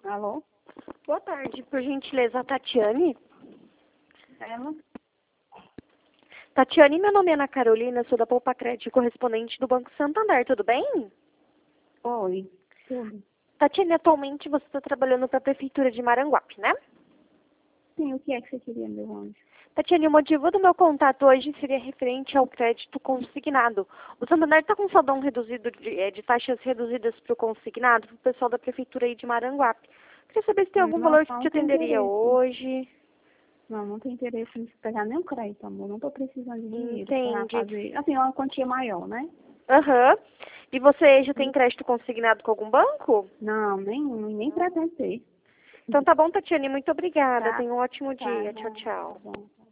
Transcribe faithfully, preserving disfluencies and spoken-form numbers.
Alô? Boa tarde, por gentileza, a Tatiane. Ela? Tatiane, meu nome é Ana Carolina, sou da Poupa Crédito, correspondente do Banco Santander, tudo bem? Oi. Tudo. Tatiane, atualmente você está trabalhando para a Prefeitura de Maranguape, né? Sim, o que é que você queria, meu anjo? Tatiane, o motivo do meu contato hoje seria referente ao crédito consignado. O Santander está com saldão reduzido de, eh, de taxas reduzidas para o consignado para o pessoal da Prefeitura aí de Maranguape. Queria saber se tem algum Não, valor que te não tem atenderia interesse. hoje. Não, não tem interesse em pegar nem o crédito, amor. Não tô precisando de dinheiro pra Entende? fazer, assim, uma quantia maior, né? Aham. E você já tem crédito consignado com algum banco? Não, nenhum, e nem pretendo ter. Então tá bom, Tatiane, muito obrigada. Tá? Tenha um ótimo Tá dia. Tchau, bom, tá tchau. bom.